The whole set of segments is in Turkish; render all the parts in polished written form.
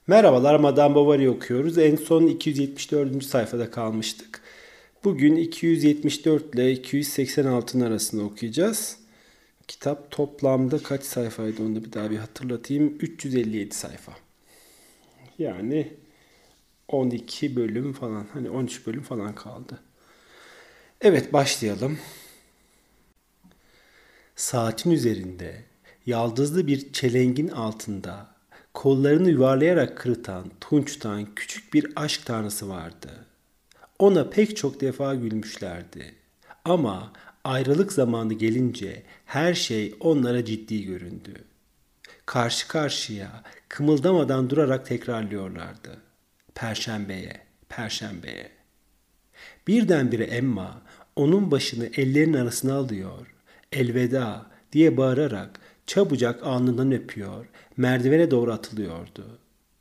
Merhabalar, Madame Bovary okuyoruz. En son 274. sayfada kalmıştık. Bugün 274 ile 286'ın arasında okuyacağız. Kitap toplamda kaç sayfaydı onu da bir daha bir hatırlatayım. 357 sayfa. Yani 12 bölüm falan, hani 13 bölüm falan kaldı. Evet, başlayalım. Saatin üzerinde, yaldızlı bir çelengin altında, kollarını yuvarlayarak kırıtan, tunçtan küçük bir aşk tanrısı vardı. Ona pek çok defa gülmüşlerdi. Ama ayrılık zamanı gelince her şey onlara ciddi göründü. Karşı karşıya kımıldamadan durarak tekrarlıyorlardı. Perşembeye, perşembeye. Birdenbire Emma onun başını ellerinin arasına alıyor. Elveda diye bağırarak çabucak alnından öpüyor, merdivene doğru atılıyordu.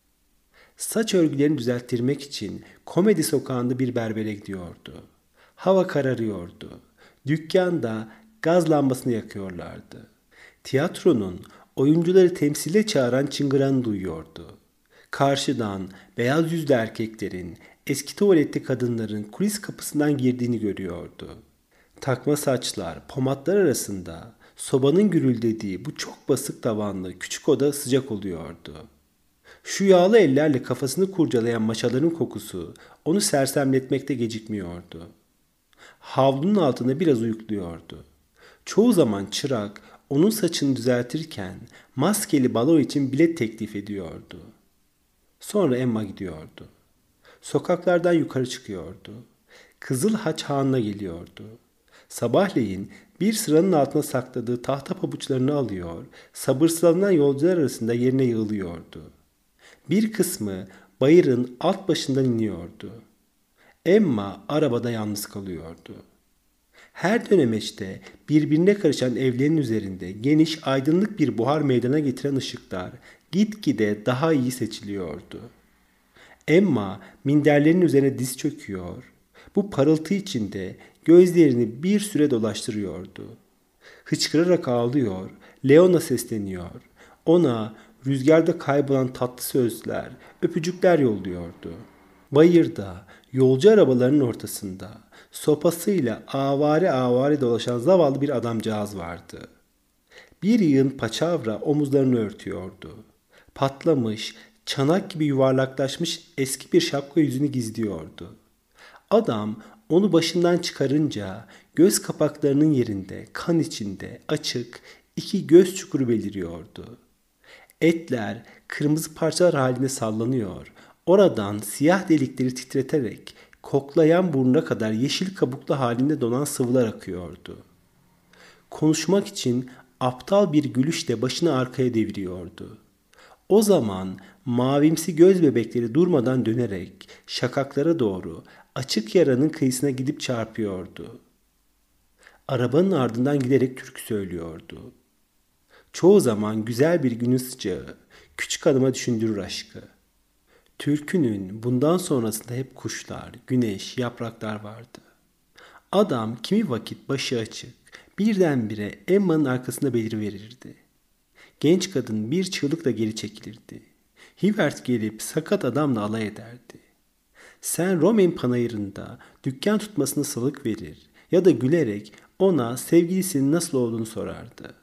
Saç örgülerini düzelttirmek için Komedi Sokağı'nda bir berbere gidiyordu. Hava kararıyordu. Dükkanda gaz lambasını yakıyorlardı. Tiyatronun oyuncuları temsile çağıran çıngıranı duyuyordu. Karşıdan beyaz yüzlü erkeklerin, eski tuvaletli kadınların kulis kapısından girdiğini görüyordu. Takma saçlar, pomatlar arasında sobanın gürüldediği bu çok basık tavanlı küçük oda sıcak oluyordu. Şu yağlı ellerle kafasını kurcalayan maşaların kokusu onu sersemletmekte gecikmiyordu. Havlunun altında biraz uyukluyordu. Çoğu zaman çırak onun saçını düzeltirken maskeli balo için bilet teklif ediyordu. Sonra Emma gidiyordu. Sokaklardan yukarı çıkıyordu. Kızıl Haç Hanı'na geliyordu. Sabahleyin bir sıranın altına sakladığı tahta pabuçlarını alıyor, sabırsızlanan yolcular arasında yerine yığılıyordu. Bir kısmı bayırın alt başından iniyordu. Emma arabada yalnız kalıyordu. Her dönemeçte birbirine karışan evlerin üzerinde geniş aydınlık bir buhar meydana getiren ışıklar gitgide daha iyi seçiliyordu. Emma minderlerin üzerine diz çöküyor, bu parıltı içinde gözlerini bir süre dolaştırıyordu. Hıçkırarak ağlıyor, Leon'a sesleniyor. Ona rüzgarda kaybolan tatlı sözler, öpücükler yolluyordu. Bayırda, yolcu arabalarının ortasında, sopasıyla avare avare dolaşan zavallı bir adamcağız vardı. Bir yığın paçavra omuzlarını örtüyordu. Patlamış, çanak gibi yuvarlaklaşmış eski bir şapka yüzünü gizliyordu. Adam onu başından çıkarınca göz kapaklarının yerinde, kan içinde, açık, iki göz çukuru beliriyordu. Etler kırmızı parçalar halinde sallanıyor. Oradan siyah delikleri titreterek koklayan burnuna kadar yeşil kabuklu halinde donan sıvılar akıyordu. Konuşmak için aptal bir gülüşle başını arkaya deviriyordu. O zaman mavimsi göz bebekleri durmadan dönerek şakaklara doğru açık yaranın kıyısına gidip çarpıyordu. Arabanın ardından giderek türkü söylüyordu. Çoğu zaman güzel bir günün sıcağı küçük hanıma düşündürür aşkı. Türkünün bundan sonrasında hep kuşlar, güneş, yapraklar vardı. Adam kimi vakit başı açık, birdenbire Emma'nın arkasında beliriverirdi. Genç kadın bir çığlıkla geri çekilirdi. Hivert gelip sakat adamla alay ederdi. Sen Romain panayırında dükkan tutmasını salık verir ya da gülerek ona sevgilisinin nasıl olduğunu sorardı.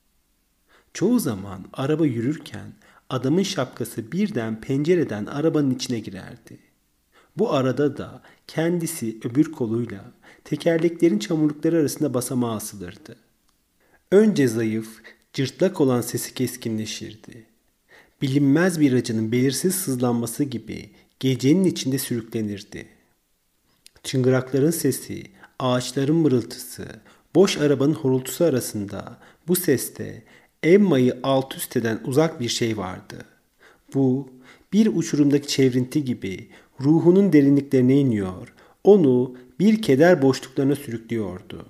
Çoğu zaman araba yürürken adamın şapkası birden pencereden arabanın içine girerdi. Bu arada da kendisi öbür koluyla tekerleklerin çamurlukları arasında basamağa asılırdı. Önce zayıf, cırtlak olan sesi keskinleşirdi. Bilinmez bir acının belirsiz sızlanması gibi gecenin içinde sürüklenirdi. Çıngırakların sesi, ağaçların mırıltısı, boş arabanın horultusu arasında bu seste Emma'yı alt üst eden uzak bir şey vardı. Bu bir uçurumdaki çevrinti gibi ruhunun derinliklerine iniyor, onu bir keder boşluklarına sürüklüyordu.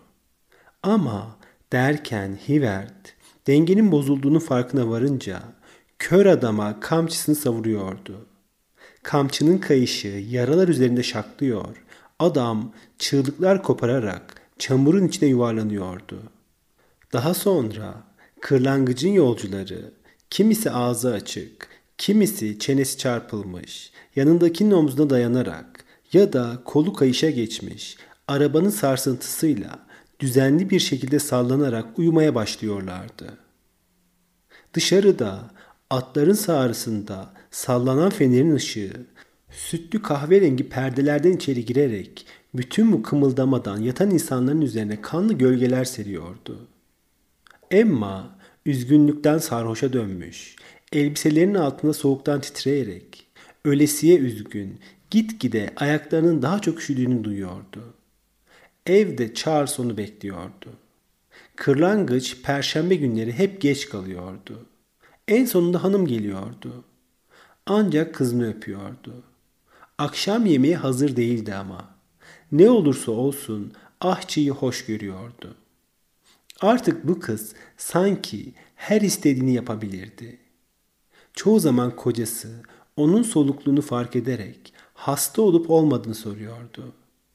Ama derken Hivert dengenin bozulduğunun farkına varınca kör adama kamçısını savuruyordu. Kamçının kayışı yaralar üzerinde şaklıyor. Adam çığlıklar kopararak çamurun içine yuvarlanıyordu. Daha sonra kırlangıcın yolcuları kimisi ağzı açık, Kimisi çenesi çarpılmış, yanındakinin omzuna dayanarak ya da kolu kayışa geçmiş, arabanın sarsıntısıyla düzenli bir şekilde sallanarak uyumaya başlıyorlardı. Dışarıda, atların sağrısında sallanan fenerin ışığı, sütlü kahverengi perdelerden içeri girerek bütün bu kımıldamadan yatan insanların üzerine kanlı gölgeler seriyordu. Emma üzgünlükten sarhoşa dönmüş, elbiselerinin altında soğuktan titreyerek, ölesiye üzgün, gitgide ayaklarının daha çok üşüdüğünü duyuyordu. Evde Charles onu bekliyordu. Kırlangıç perşembe günleri hep geç kalıyordu. En sonunda hanım geliyordu. Ancak kızını öpüyordu. Akşam yemeği hazır değildi ama. Ne olursa olsun ahçıyı hoş görüyordu. Artık bu kız sanki her istediğini yapabilirdi. Çoğu zaman kocası onun solukluğunu fark ederek hasta olup olmadığını soruyordu.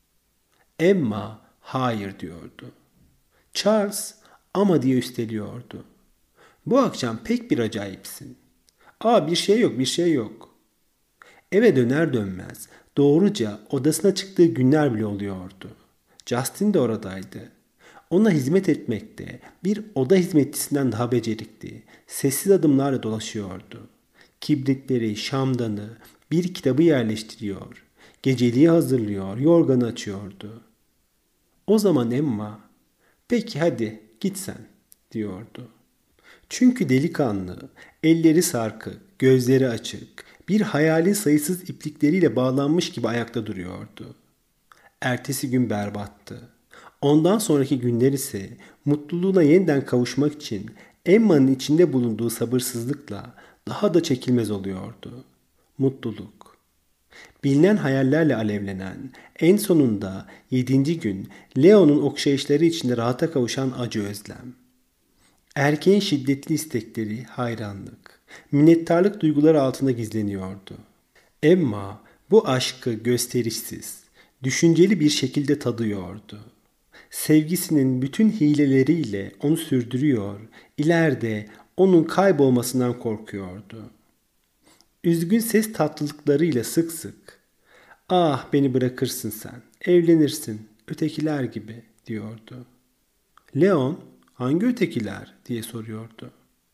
Emma hayır diyordu. Charles ama diye üsteliyordu. Bu akşam pek bir acayipsin. Bir şey yok, bir şey yok. Eve döner dönmez doğruca odasına çıktığı günler bile oluyordu. Justin de oradaydı. Ona hizmet etmekte bir oda hizmetçisinden daha becerikli, sessiz adımlarla dolaşıyordu. Kibritleri, şamdanı, bir kitabı yerleştiriyor, geceliği hazırlıyor, yorganı açıyordu. O zaman Emma, peki hadi git sen diyordu. Çünkü delikanlı, elleri sarkık, gözleri açık, bir hayalin sayısız iplikleriyle bağlanmış gibi ayakta duruyordu. Ertesi gün berbattı. Ondan sonraki günler ise mutluluğuna yeniden kavuşmak için Emma'nın içinde bulunduğu sabırsızlıkla daha da çekilmez oluyordu. Mutluluk. Bilinen hayallerle alevlenen, en sonunda 7. gün Leo'nun okşayışları içinde rahata kavuşan acı özlem. Erkeğin şiddetli istekleri, hayranlık, minnettarlık duyguları altında gizleniyordu. Emma bu aşkı gösterişsiz, düşünceli bir şekilde tadıyordu. Sevgisinin bütün hileleriyle onu sürdürüyor, ileride onun kaybolmasından korkuyordu. Üzgün ses tatlılıklarıyla sık sık, "Ah beni bırakırsın sen, evlenirsin, ötekiler gibi." diyordu. Leon, "Hangi ötekiler?" diye soruyordu.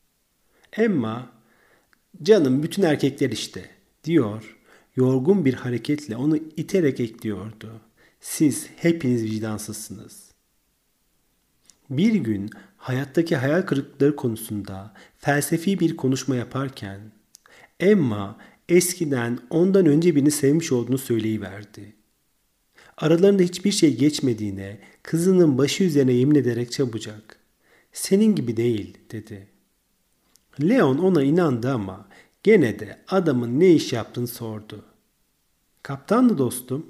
Emma, "Canım bütün erkekler işte." diyor, yorgun bir hareketle onu iterek ekliyordu. "Siz hepiniz vicdansızsınız." Bir gün hayattaki hayal kırıklıkları konusunda felsefi bir konuşma yaparken Emma eskiden ondan önce birini sevmiş olduğunu söyleyiverdi. Aralarında hiçbir şey geçmediğine kızının başı üzerine yemin ederek çabucak, "Senin gibi değil." dedi. Leon ona inandı ama gene de adamın ne iş yaptığını sordu. "Kaptandı dostum."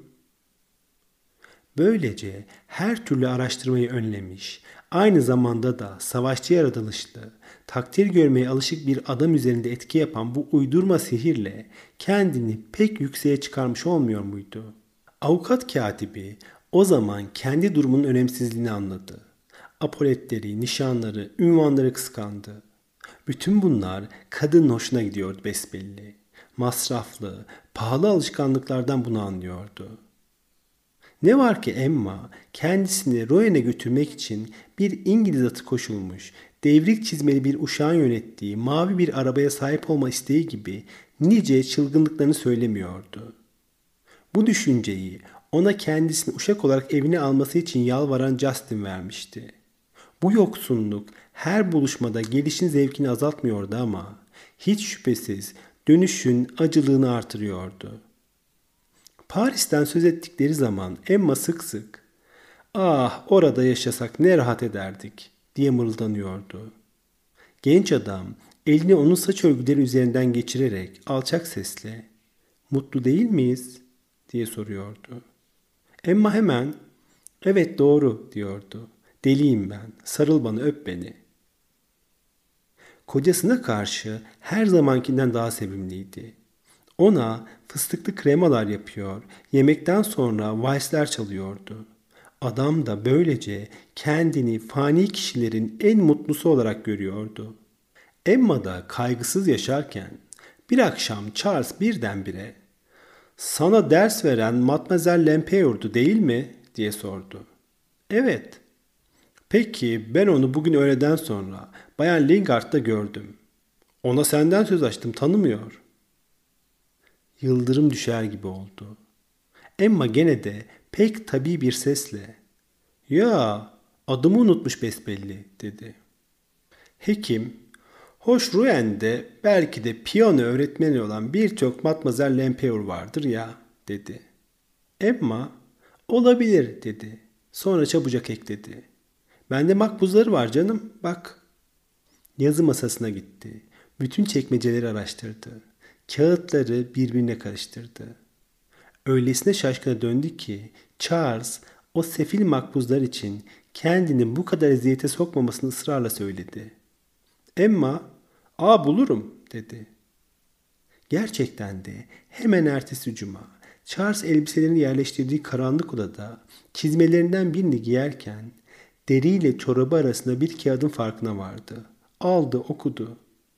Böylece her türlü araştırmayı önlemiş, aynı zamanda da savaşçı yaratılışlı, takdir görmeye alışık bir adam üzerinde etki yapan bu uydurma sihirle kendini pek yükseğe çıkarmış olmuyor muydu? Avukat katibi o zaman kendi durumunun önemsizliğini anladı. Apoletleri, nişanları, ünvanları kıskandı. Bütün bunlar kadının hoşuna gidiyordu besbelli. Masraflı, pahalı alışkanlıklardan bunu anlıyordu. Ne var ki Emma kendisini Royan'a götürmek için bir İngiliz atı koşulmuş, devrik çizmeli bir uşağın yönettiği mavi bir arabaya sahip olma isteği gibi nice çılgınlıklarını söylemiyordu. Bu düşünceyi ona kendisini uşak olarak evine alması için yalvaran Justin vermişti. Bu yoksunluk her buluşmada gelişin zevkini azaltmıyordu ama hiç şüphesiz dönüşün acılığını artırıyordu. Paris'ten söz ettikleri zaman Emma sık sık "Ah orada yaşasak ne rahat ederdik." diye mırıldanıyordu. Genç adam elini onun saç örgüleri üzerinden geçirerek alçak sesle "Mutlu değil miyiz?" diye soruyordu. Emma hemen "Evet doğru." diyordu. "Deliyim ben. Sarıl bana, öp beni." Kocasına karşı her zamankinden daha sevimliydi. Ona fıstıklı kremalar yapıyor, yemekten sonra valsler çalıyordu. Adam da böylece kendini fani kişilerin en mutlusu olarak görüyordu. Emma da kaygısız yaşarken Bir akşam Charles birdenbire "Sana ders veren Mademoiselle Lempeur'du değil mi?" diye sordu. "Evet." "Peki ben onu bugün öğleden sonra Bayan Lingard'da gördüm. Ona senden söz açtım, tanımıyor." Yıldırım düşer gibi oldu. Emma gene de pek tabii bir sesle "Ya, adımı unutmuş besbelli," dedi. Hekim, "Hoş Rouen'de belki de piyano öğretmeni olan birçok Matmazel Lempereur vardır ya," dedi. Emma, "Olabilir," dedi. Sonra çabucak ekledi. "Bende makbuzları var canım, bak." Yazı masasına gitti. Bütün çekmeceleri araştırdı. Kağıtları birbirine karıştırdı. Öylesine şaşkına döndü ki Charles o sefil makbuzlar için kendini bu kadar eziyete sokmamasını ısrarla söyledi. Emma, "Aa, bulurum," dedi. Gerçekten de hemen ertesi cuma Charles elbiselerini yerleştirdiği karanlık odada çizmelerinden birini giyerken deriyle çorabı arasında bir kağıdın farkına vardı. Aldı, okudu.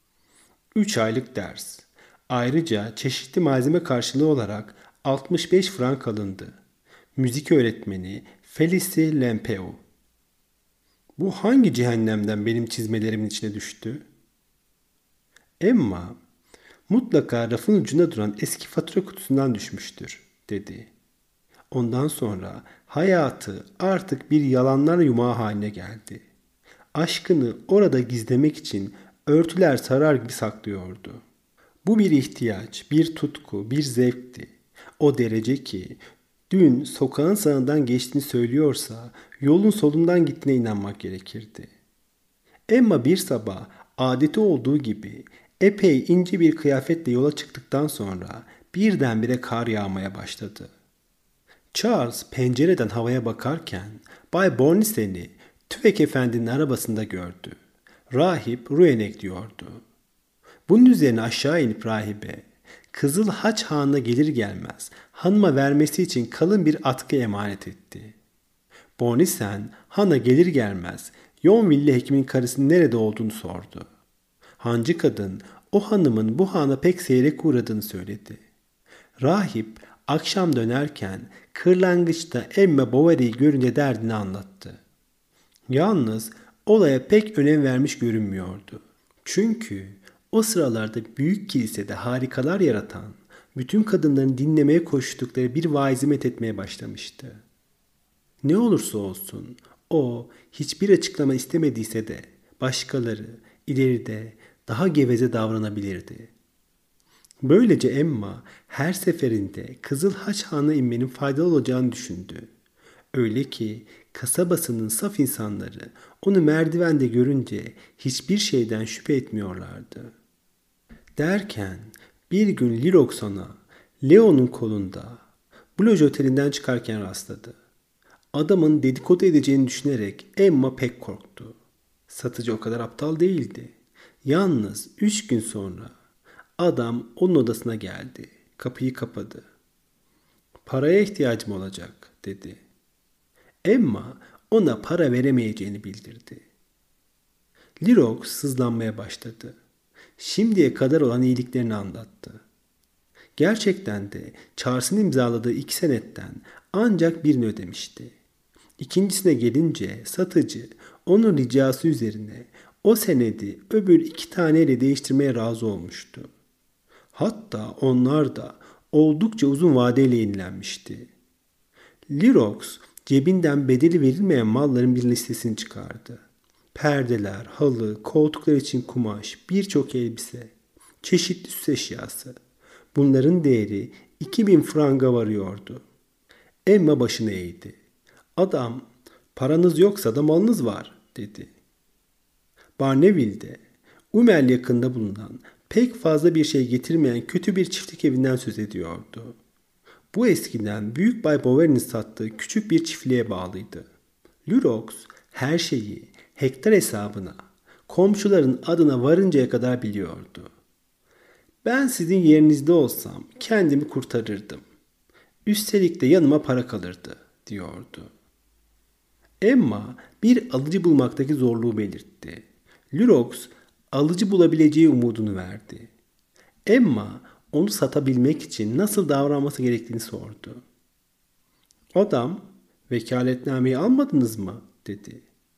3 aylık ders. Ayrıca çeşitli malzeme karşılığı olarak 65 frank alındı. Müzik öğretmeni Felicie Lempeau. Bu hangi cehennemden benim çizmelerimin içine düştü? Emma, "Mutlaka rafın ucunda duran eski fatura kutusundan düşmüştür," dedi. Ondan sonra hayatı artık bir yalanlar yumağı haline geldi. Aşkını orada gizlemek için örtüler sarar gibi saklıyordu. Bu bir ihtiyaç, bir tutku, bir zevkti. O derece ki dün sokağın sağından geçtiğini söylüyorsa yolun solundan gittiğine inanmak gerekirdi. Emma bir sabah adeti olduğu gibi epey ince bir kıyafetle yola çıktıktan sonra birdenbire kar yağmaya başladı. Charles pencereden havaya bakarken Bay Bournissen'i Tüfek Efendi'nin arabasında gördü. Rahip Rouen'e gidiyordu. Bunun üzerine aşağı inip rahibe, Kızıl Haç Hanı'na gelir gelmez hanıma vermesi için kalın bir atkı emanet etti. Bournissen hana gelir gelmez Yonville hekimin karısının nerede olduğunu sordu. Hancı kadın o hanımın bu hana pek seyrek uğradığını söyledi. Rahip akşam dönerken kırlangıçta Emma Bovary'i görünce derdini anlattı. Yalnız olaya pek önem vermiş görünmüyordu. Çünkü o sıralarda büyük kilisede harikalar yaratan, bütün kadınların dinlemeye koştukları bir vaizi methetmeye başlamıştı. Ne olursa olsun o hiçbir açıklama istemediyse de başkaları ileride daha geveze davranabilirdi. Böylece Emma her seferinde Kızıl Haç Hanı'na inmenin faydalı olacağını düşündü. Öyle ki kasabasının saf insanları onu merdivende görünce hiçbir şeyden şüphe etmiyorlardı. Derken bir gün Lirox ona Leo'nun kolunda Bloj Oteli'nden çıkarken rastladı. Adamın dedikodu edeceğini düşünerek Emma pek korktu. Satıcı o kadar aptal değildi. Yalnız 3 gün sonra adam onun odasına geldi. Kapıyı kapadı. "Paraya ihtiyacım olacak," dedi. Emma ona para veremeyeceğini bildirdi. Lirox sızlanmaya başladı. Şimdiye kadar olan iyiliklerini anlattı. Gerçekten de Charles'ın imzaladığı 2 senetten ancak birini ödemişti. İkincisine gelince satıcı onun ricası üzerine o senedi öbür 2 taneyle değiştirmeye razı olmuştu. Hatta onlar da oldukça uzun vadeyle yenilenmişti. Lirox cebinden bedeli verilmeyen malların bir listesini çıkardı. Perdeler, halı, koltuklar için kumaş, birçok elbise, çeşitli süs eşyası. Bunların değeri 2000 franga varıyordu. Emma başını eğdi. Adam, "Paranız yoksa da malınız var," dedi. Barneville'de, Umel yakında bulunan pek fazla bir şey getirmeyen kötü bir çiftlik evinden söz ediyordu. Bu eskiden Büyük Bay Bovary'nin sattığı küçük bir çiftliğe bağlıydı. Lirox her şeyi hektar hesabına, komşuların adına varıncaya kadar biliyordu. "Ben sizin yerinizde olsam kendimi kurtarırdım. Üstelik de yanıma para kalırdı," diyordu. Emma bir alıcı bulmaktaki zorluğu belirtti. Lirox alıcı bulabileceği umudunu verdi. Emma onu satabilmek için nasıl davranması gerektiğini sordu. Adam, "Vekaletnameyi almadınız mı?" dedi.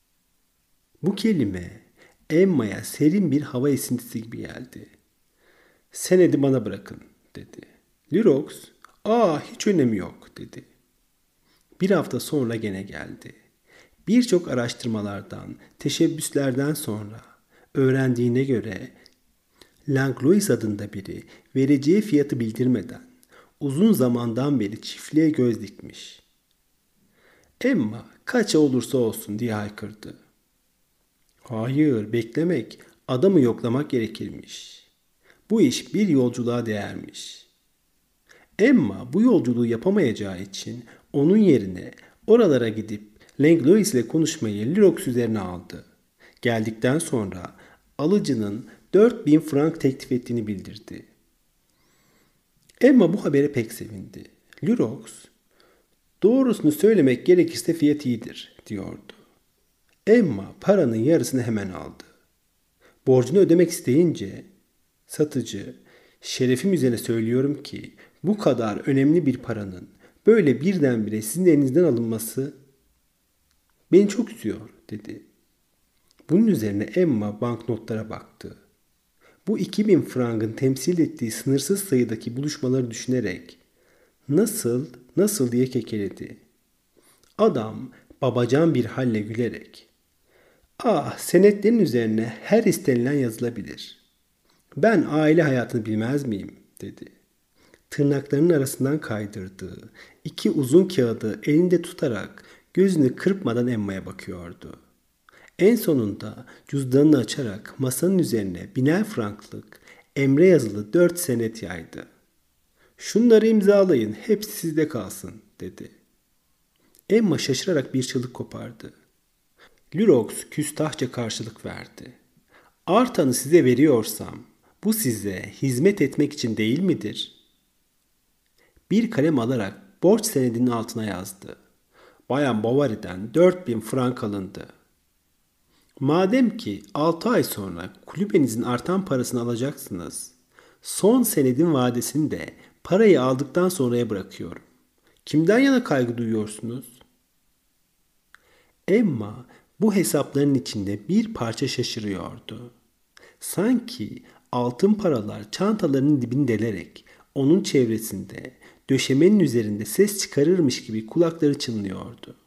Bu kelime Emma'ya serin bir hava esintisi gibi geldi. "Senedi bana bırakın," dedi. Lurox, hiç önemi yok," dedi. Bir hafta sonra gene geldi. Birçok araştırmalardan, teşebbüslerden sonra öğrendiğine göre Langlois adında biri vereceği fiyatı bildirmeden uzun zamandan beri çiftliğe göz dikmiş. Emma kaça olursa olsun diye haykırdı. "Hayır, beklemek, adamı yoklamak gerekirmiş. Bu iş bir yolculuğa değermiş." Emma bu yolculuğu yapamayacağı için onun yerine oralara gidip Langlois ile konuşmayı Lurox üzerine aldı. Geldikten sonra alıcının 4.000 frank teklif ettiğini bildirdi. Emma bu habere pek sevindi. Lurox, "Doğrusunu söylemek gerekirse fiyat iyidir," diyordu. Emma paranın yarısını hemen aldı. Borcunu ödemek isteyince satıcı, "Şerefim üzerine söylüyorum ki bu kadar önemli bir paranın böyle birdenbire sizin elinizden alınması beni çok üzüyor," dedi. Bunun üzerine Emma banknotlara baktı. Bu 2.000 frangın temsil ettiği sınırsız sayıdaki buluşmaları düşünerek nasıl diye kekeledi. Adam babacan bir halle gülerek, "Senetlerin üzerine her istenilen yazılabilir. Ben aile hayatını bilmez miyim?" dedi. Tırnaklarının arasından kaydırdığı 2 uzun kağıdı elinde tutarak gözünü kırpmadan Emma'ya bakıyordu. En sonunda cüzdanını açarak masanın üzerine 1.000 franklık emre yazılı 4 senet yaydı. "Şunları imzalayın, hepsi sizde kalsın," dedi. Emma şaşırarak bir çığlık kopardı. Lurox küstahça karşılık verdi. "Artanı size veriyorsam bu size hizmet etmek için değil midir?" Bir kalem alarak borç senedinin altına yazdı. Bayan Bovary'den 4.000 frank alındı. "Madem ki 6 ay sonra kulübenizin artan parasını alacaksınız, son senedin vadesini de parayı aldıktan sonraya bırakıyorum. Kimden yana kaygı duyuyorsunuz?" Emma bu hesapların içinde bir parça şaşırıyordu. Sanki altın paralar çantalarının dibini delerek onun çevresinde, döşemenin üzerinde ses çıkarırmış gibi kulakları çınlıyordu.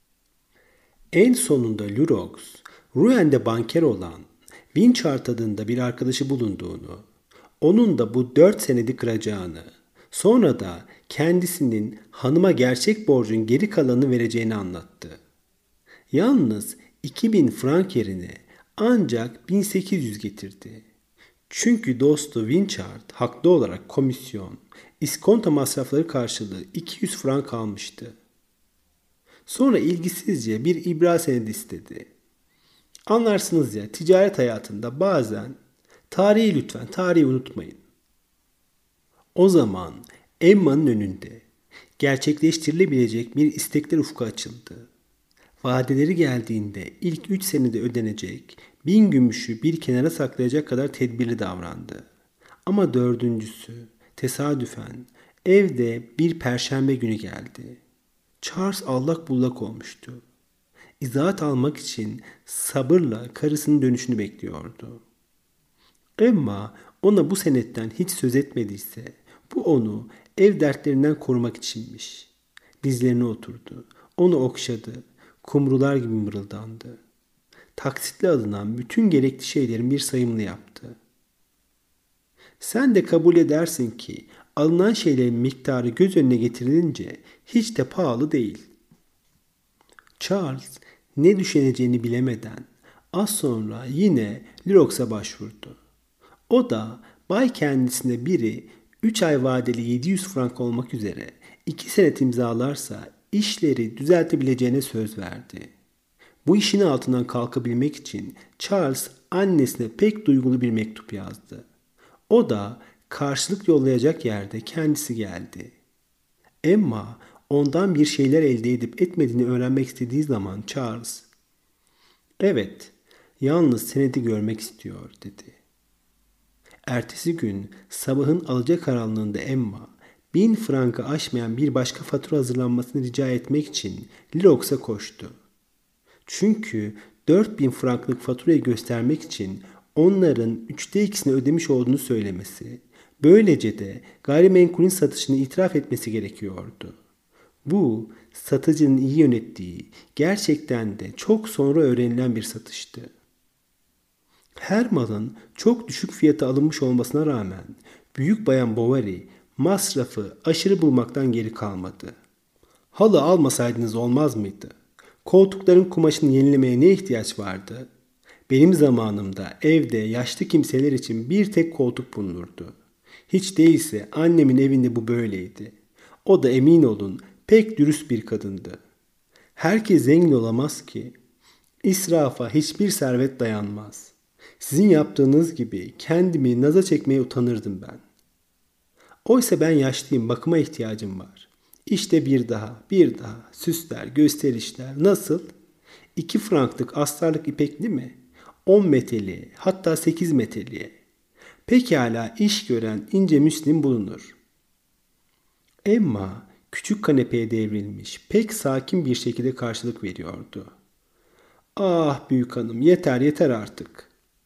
En sonunda Lurox, Rouen'de banker olan Winchart adında bir arkadaşı bulunduğunu, onun da bu 4 senedi kıracağını, sonra da kendisinin hanıma gerçek borcun geri kalanını vereceğini anlattı. Yalnız 2.000 frank yerine ancak 1.800 getirdi. Çünkü dostu Winchart haklı olarak komisyon, iskonto masrafları karşılığı 200 frank almıştı. Sonra ilgisizce bir ibra senedi istedi. Anlarsınız ya, ticaret hayatında bazen tarihi unutmayın. O zaman Emma'nın önünde gerçekleştirilebilecek bir istekler ufku açıldı. Vadeleri geldiğinde ilk 3 senede ödenecek 1.000 gümüşü bir kenara saklayacak kadar tedbirli davrandı. Ama 4.'sü tesadüfen evde bir perşembe günü geldi. Charles allak bullak olmuştu. İzahat almak için sabırla karısının dönüşünü bekliyordu. Emma ona bu senetten hiç söz etmediyse bu onu ev dertlerinden korumak içinmiş. Dizlerine oturdu. Onu okşadı. Kumrular gibi mırıldandı. Taksitle alınan bütün gerekli şeylerin bir sayımını yaptı. "Sen de kabul edersin ki alınan şeylerin miktarı göz önüne getirilince hiç de pahalı değil." Charles ne düşüneceğini bilemeden az sonra yine Lurox'a başvurdu. O da bay kendisine biri 3 ay vadeli 700 frank olmak üzere 2 senet imzalarsa işleri düzeltebileceğine söz verdi. Bu işin altından kalkabilmek için Charles annesine pek duygulu bir mektup yazdı. O da karşılık yollayacak yerde kendisi geldi. Emma ondan bir şeyler elde edip etmediğini öğrenmek istediği zaman Charles, "Evet, yalnız senedi görmek istiyor," dedi. Ertesi gün sabahın alacakaranlığında Emma 1000 frankı aşmayan bir başka fatura hazırlanmasını rica etmek için Lirox'a koştu. Çünkü 4000 franklık faturayı göstermek için onların 2/3'ünü ödemiş olduğunu söylemesi, böylece de gayrimenkulün satışını itiraf etmesi gerekiyordu. Bu, satıcının iyi yönettiği, gerçekten de çok sonra öğrenilen bir satıştı. Her malın çok düşük fiyata alınmış olmasına rağmen Büyük Bayan Bovary masrafı aşırı bulmaktan geri kalmadı. Halı almasaydınız olmaz mıydı? Koltukların kumaşını yenilemeye ne ihtiyaç vardı? Benim zamanımda evde yaşlı kimseler için bir tek koltuk bulunurdu. Hiç değilse annemin evinde bu böyleydi. O da emin olun pek dürüst bir kadındı. Herkes zengin olamaz ki. İsrafa hiçbir servet dayanmaz. Sizin yaptığınız gibi kendimi naza çekmeye utanırdım ben. Oysa ben yaşlıyım, bakıma ihtiyacım var. İşte bir daha, süsler, gösterişler. Nasıl? 2 franklık astarlık ipekli mi? 10 meteli, hatta 8 meteliye. Pekala iş gören ince müslim bulunur. Emma küçük kanepeye devrilmiş, pek sakin bir şekilde karşılık veriyordu. Ah büyük hanım, yeter yeter artık.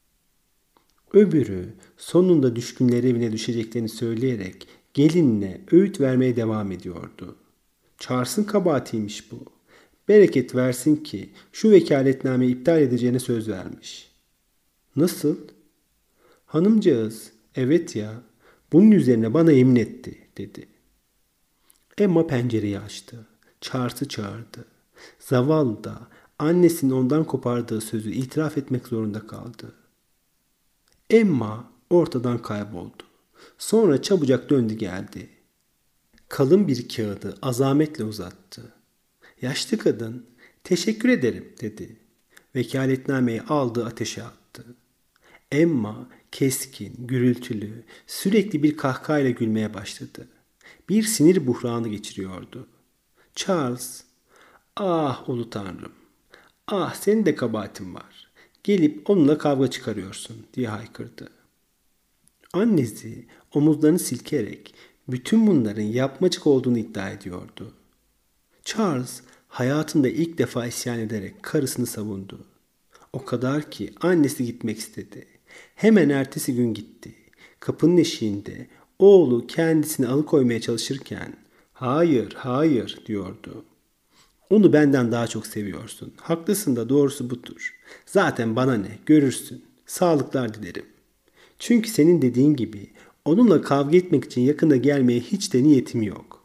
Öbürü sonunda düşkünler evine düşeceklerini söyleyerek gelinine öğüt vermeye devam ediyordu. Charles'ın kabahatiymiş bu. Bereket versin ki şu vekaletnameyi iptal edeceğine söz vermiş. Nasıl? Hanımcağız, evet ya, bunun üzerine bana yemin etti, dedi. Emma pencereyi açtı. Charles'ı çağırdı. Zavallı da annesinin ondan kopardığı sözü itiraf etmek zorunda kaldı. Emma ortadan kayboldu. Sonra çabucak döndü geldi. Kalın bir kağıdı azametle uzattı. Yaşlı kadın, teşekkür ederim dedi. Vekaletnameyi aldı, ateşe attı. Emma keskin, gürültülü, sürekli bir kahkahayla gülmeye başladı. Bir sinir buhranı geçiriyordu. Charles, ah ulu tanrım, ah senin de kabahatin var. Gelip onunla kavga çıkarıyorsun diye haykırdı. Annesi omuzlarını silkerek bütün bunların yapmacık olduğunu iddia ediyordu. Charles hayatında ilk defa isyan ederek karısını savundu. O kadar ki annesi gitmek istedi. Hemen ertesi gün gitti. Kapının eşiğinde oğlu kendisini alıkoymaya çalışırken "Hayır, hayır" diyordu. "Onu benden daha çok seviyorsun. Haklısın da doğrusu budur. Zaten bana ne, görürsün. Sağlıklar dilerim. Çünkü senin dediğin gibi onunla kavga etmek için yakında gelmeye hiç de niyetim yok."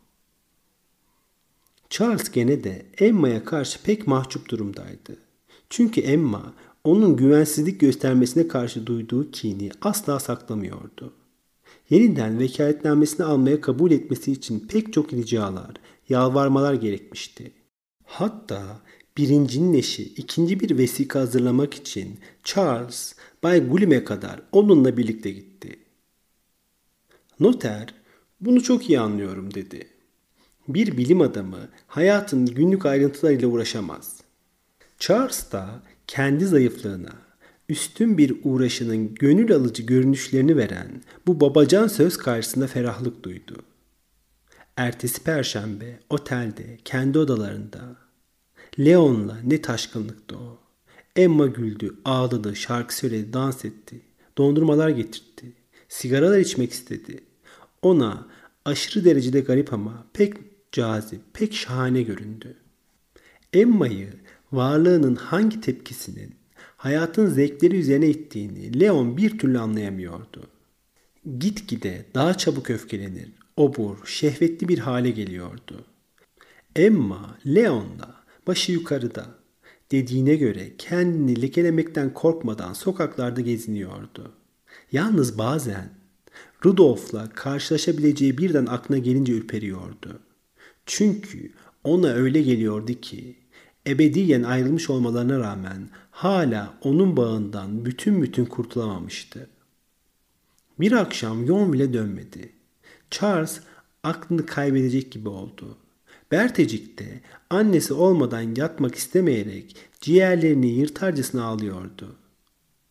Charles gene de Emma'ya karşı pek mahcup durumdaydı. Çünkü Emma onun güvensizlik göstermesine karşı duyduğu kini asla saklamıyordu. Yeniden vekaletnamesini almaya kabul etmesi için pek çok ricalar, yalvarmalar gerekmişti. Hatta birincinin eşi ikinci bir vesika hazırlamak için Charles, Bay Gulim'e kadar onunla birlikte gitti. Noter, "Bunu çok iyi anlıyorum" dedi. Bir bilim adamı hayatın günlük ayrıntılarıyla uğraşamaz. Charles da kendi zayıflığına, üstün bir uğraşının gönül alıcı görünüşlerini veren bu babacan söz karşısında ferahlık duydu. Ertesi perşembe otelde, kendi odalarında. Leon'la ne taşkınlıktı o. Emma güldü, ağladı, şarkı söyledi, dans etti. Dondurmalar getirtti. Sigaralar içmek istedi. Ona aşırı derecede garip ama pek cazip, pek şahane göründü. Emma'yı varlığının hangi tepkisinin hayatın zevkleri üzerine ittiğini Leon bir türlü anlayamıyordu. Gitgide daha çabuk öfkelenir, obur, şehvetli bir hale geliyordu. Emma, Leon'la başı yukarıda, dediğine göre kendini lekelemekten korkmadan sokaklarda geziniyordu. Yalnız bazen Rudolph'la karşılaşabileceği birden aklına gelince ürperiyordu. Çünkü ona öyle geliyordu ki ebediyen ayrılmış olmalarına rağmen hala onun bağından bütün kurtulamamıştı. Bir akşam Yonville'e dönmedi. Charles aklını kaybedecek gibi oldu. Bertecik'te annesi olmadan yatmak istemeyerek ciğerlerini yırtarcasına ağlıyordu.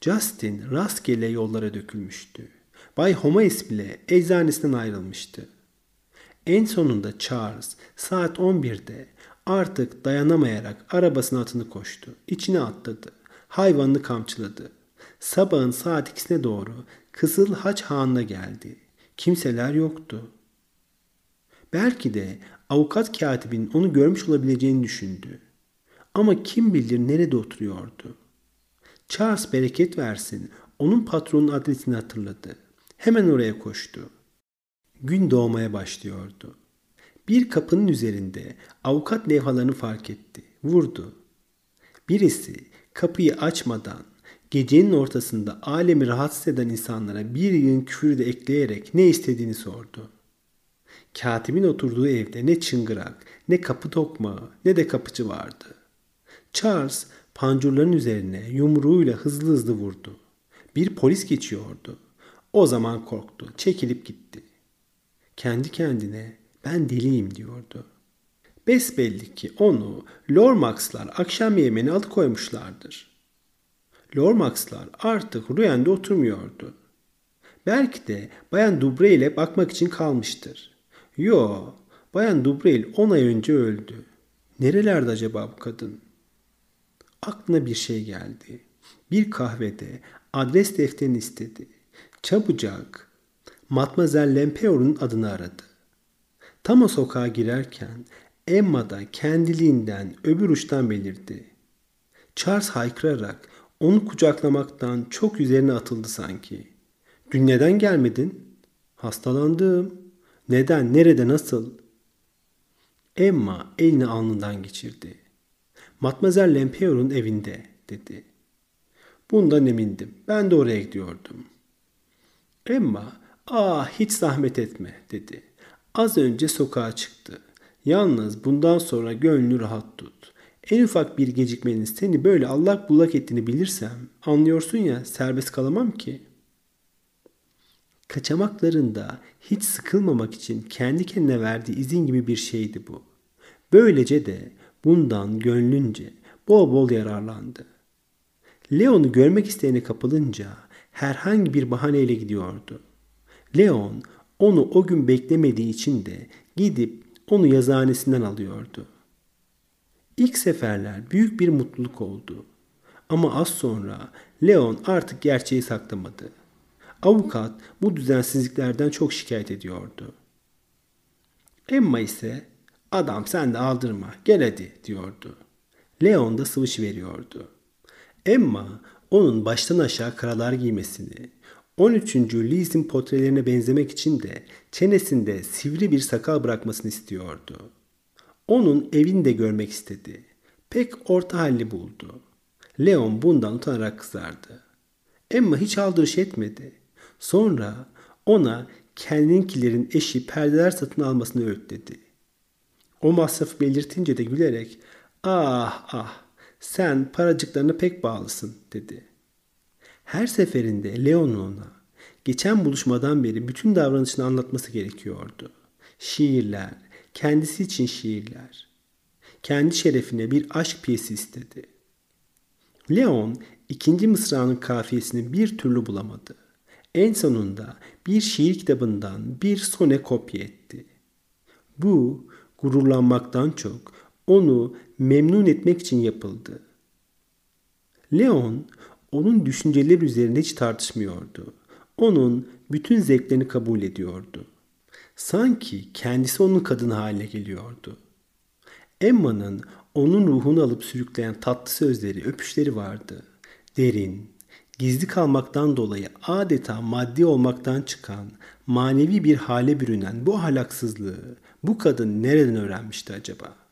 Justin rastgele yollara dökülmüştü. Bay Homaes bile eczanesinden ayrılmıştı. En sonunda Charles saat 11'de artık dayanamayarak arabasına atını koştu. İçine atladı. Hayvanını kamçıladı. Sabahın saat 2'sine doğru Kızıl Haç Hanı'na geldi. Kimseler yoktu. Belki de avukat katibin onu görmüş olabileceğini düşündü. Ama kim bilir nerede oturuyordu. Charles bereket versin onun patronun adresini hatırladı. Hemen oraya koştu. Gün doğmaya başlıyordu. Bir kapının üzerinde avukat levhalarını fark etti. Vurdu. Birisi kapıyı açmadan gecenin ortasında alemi rahatsız eden insanlara bir yığın küfür de ekleyerek ne istediğini sordu. Katibin oturduğu evde ne çıngırak, ne kapı tokmağı, ne de kapıcı vardı. Charles pancurların üzerine yumruğuyla hızlı hızlı vurdu. Bir polis geçiyordu. O zaman korktu, çekilip gitti. Kendi kendine ben deliyim diyordu. Besbelli ki onu Lormax'lar akşam yemeğine alıkoymuşlardır. Lormax'lar artık Rouen'de oturmuyordu. Belki de Bayan Dubreuil'e bakmak için kalmıştır. Yo, Bayan Dubreuil 10 ay önce öldü. Nerelerde acaba bu kadın? Aklına bir şey geldi. Bir kahvede adres defterini istedi. Çabucak Mademoiselle Lempeyor'un adını aradı. Tam o sokağa girerken Emma da kendiliğinden öbür uçtan belirdi. Charles haykırarak onu kucaklamaktan çok üzerine atıldı sanki. Dün neden gelmedin? Hastalandım. Neden, nerede, nasıl? Emma elini alnından geçirdi. Mademoiselle Lempeyor'un evinde dedi. Bundan emindim. Ben de oraya gidiyordum. Emma, hiç zahmet etme dedi. Az önce sokağa çıktı. Yalnız bundan sonra gönlünü rahat tut. En ufak bir gecikmenin seni böyle allak bullak ettiğini bilirsem, anlıyorsun ya, serbest kalamam ki. Kaçamaklarında hiç sıkılmamak için kendi kendine verdiği izin gibi bir şeydi bu. Böylece de bundan gönlünce bol bol yararlandı. Leon'u görmek isteğine kapılınca herhangi bir bahaneyle gidiyordu. Leon onu o gün beklemediği için de gidip onu yazıhanesinden alıyordu. İlk seferler büyük bir mutluluk oldu. Ama az sonra Leon artık gerçeği saklamadı. Avukat bu düzensizliklerden çok şikayet ediyordu. Emma ise adam sen de aldırma gel hadi diyordu. Leon da sıvışıveriyordu. Emma onun baştan aşağı karalar giymesini, 13. Lies'in portrelerine benzemek için de çenesinde sivri bir sakal bırakmasını istiyordu. Onun evini de görmek istedi. Pek orta halli buldu. Leon bundan utanarak kızardı. Emma hiç aldırış etmedi. Sonra ona kendinkilerin eşi perdeler satın almasını öğütledi. O masrafı belirtince de gülerek sen paracıklarına pek bağlısın dedi. Her seferinde Leon'un ona geçen buluşmadan beri bütün davranışını anlatması gerekiyordu. Şiirler, kendisi için şiirler. Kendi şerefine bir aşk piyesi istedi. Leon ikinci mısranın kafiyesini bir türlü bulamadı. En sonunda bir şiir kitabından bir sone kopya etti. Bu gururlanmaktan çok onu memnun etmek için yapıldı. Leon onun düşünceleri üzerine hiç tartışmıyordu. Onun bütün zevklerini kabul ediyordu. Sanki kendisi onun kadını haline geliyordu. Emma'nın onun ruhunu alıp sürükleyen tatlı sözleri, öpüşleri vardı. Derin, gizli kalmaktan dolayı adeta maddi olmaktan çıkan, manevi bir hale bürünen bu ahlaksızlığı bu kadın nereden öğrenmişti acaba?